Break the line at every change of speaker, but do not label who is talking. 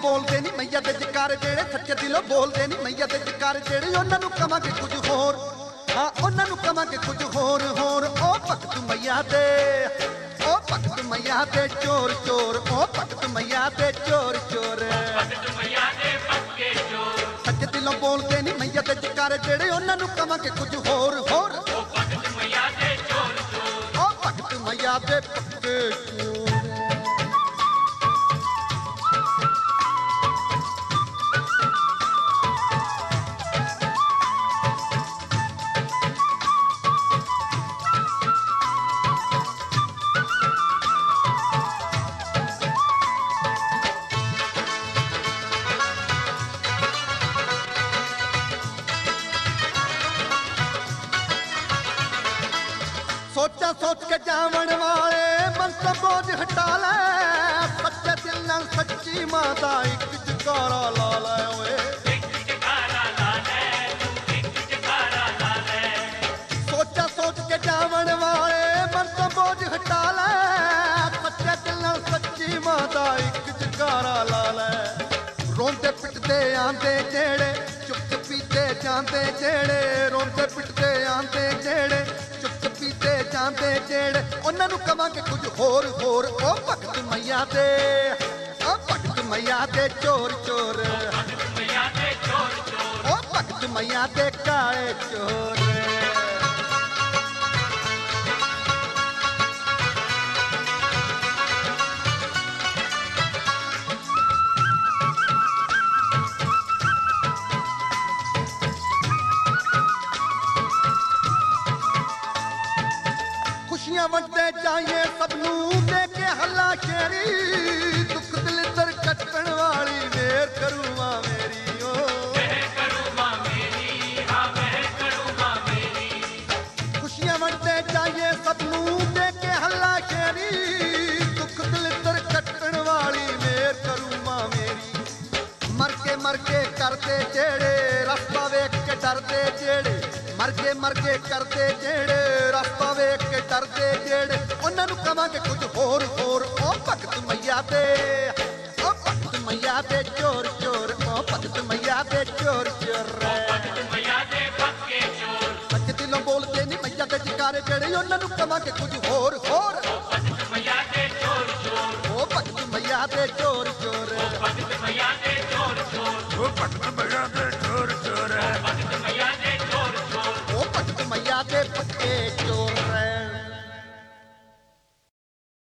ਬੋਲਦੇ ਨਹੀਂ ਮਈਆ ਦੇ ਜਕਾਰੇ ਜਿਹੜੇ ਸੱਚੇ ਦਿਲੋਂ ਬੋਲਦੇ ਨਹੀਂ ਮਈਆ ਦੇ ਜਕਾਰੇ ਜਿਹੜੇ ਉਹਨਾਂ ਨੂੰ ਕਵਾਂਗੇ ਕੁਝ ਹੋਰ ਹਾਂ ਉਹਨਾਂ ਨੂੰ ਕਵਾਂਗੇ ਕੁਝ ਹੋਰ ਹੋਰ ਉਹ ਭਗਤ ਮਈਆ ਦੇ ਉਹ ਭਗਤ ਮਈਆ ਦੇ ਚੋਰ ਚੋਰ ਉਹ ਭਗਤ ਮਈਆ ਦੇ ਚੋਰ ਚੋਰ
ਭਗਤ ਮਈਆ ਦੇ ਪੱਕੇ ਚੋਰ
ਸੱਚੇ ਦਿਲੋਂ ਬੋਲਦੇ ਨਹੀਂ ਮਈਆ ਦੇ ਜਕਾਰੇ ਜਿਹੜੇ ਉਹਨਾਂ ਨੂੰ ਕਵਾਂਗੇ ਕੁਝ ਹੋਰ ਹੋਰ
ਉਹ ਭਗਤ ਮਈਆ ਦੇ ਚੋਰ ਚੋਰ
ਉਹ ਭਗਤ ਮਈਆ ਦੇ ਪੱਕੇ ਚੋਰ सोचा सोच के जावन वाले मन से बोझ हटा ले सच्चे दिल नाल सच्ची माता एक जकारा ला ले ओए
ਇੱਕ ਜਕਾਰਾ ਲਾ ਲੈ ਤੂੰ ਇੱਕ ਜਕਾਰਾ ਲਾ ਲੈ
सोचा सोच के जावन वाले मन से बोझ हटा ले सच्चे दिल नाल सच्ची माता एक जकारा ला ले रोंदे पिटदे आंदे जेड़े चुप पीते जांदे जेड़े रोंदे पिटदे आंदे जेड़े ਪੀਤੇ ਜਾਂਦੇ ਜਿਹੜੇ ਉਹਨਾਂ ਨੂੰ ਕਵਾਂਗੇ ਕੁਝ ਹੋਰ ਹੋਰ ਉਹ ਭਗਤ ਮਈਆ ਦੇ ਉਹ ਭਗਤ ਮਈਆ ਦੇ ਚੋਰ ਚੋਰ
ਭਗਤ ਮਈਆ ਦੇ ਚੋਰ ਚੋਰ
ਉਹ ਭਗਤ ਮਈਆ ਦੇ ਕਾਲੇ ਚੋਰ खुशियां वंडे जाइए सबनू दे के हल्ला शेरी दुख दिल दर कटण वाली मेर करू मां मेरी ओ
ਮੈਂ ਕਰੂ ਮਾਂ ਮੇਰੀ ਹਾਂ ਮੈਂ ਕਰੂ ਮਾਂ ਮੇਰੀ
खुशियां वंडे जाइए सबनू दे के हल्ला शेरी दुख दिल दर कटण वाली मेर करू मां मेरी मर के करते जेड़े रस्ता वेख के डरदे जेड़े मर के करते जेड़े रस्ता वेख के डरदे जेड़े ਉਹਨਾਂ ਨੂੰ ਕਵਾਂਗੇ ਕੁਝ ਹੋਰ ਹੋਰ ਉਹ ਭਗਤ ਮਈਆ ਦੇ ਉਹ ਭਗਤ ਮਈਆ ਦੇ ਚੋਰ ਚੋਰ ਉਹ ਭਗਤ ਮਈਆ ਦੇ ਚੋਰ ਚੋਰ
ਭਗਤ ਮਈਆ ਦੇ ਪੱਕੇ ਚੋਰ
ਸੱਚ ਦਿਲੋਂ ਬੋਲਦੇ ਨਹੀਂ ਮਈਆ ਦੇ ਜਕਾਰੇ ਜਿਹੜੇ ਉਹਨਾਂ ਨੂੰ ਕਵਾਂਗੇ ਕੁਝ ਹੋਰ ਹੋਰ
ਭਗਤ ਮਈਆ ਦੇ ਚੋਰ ਚੋਰ
ਉਹ ਭਗਤ ਮਈਆ ਦੇ ਚੋਰ ਚੋਰ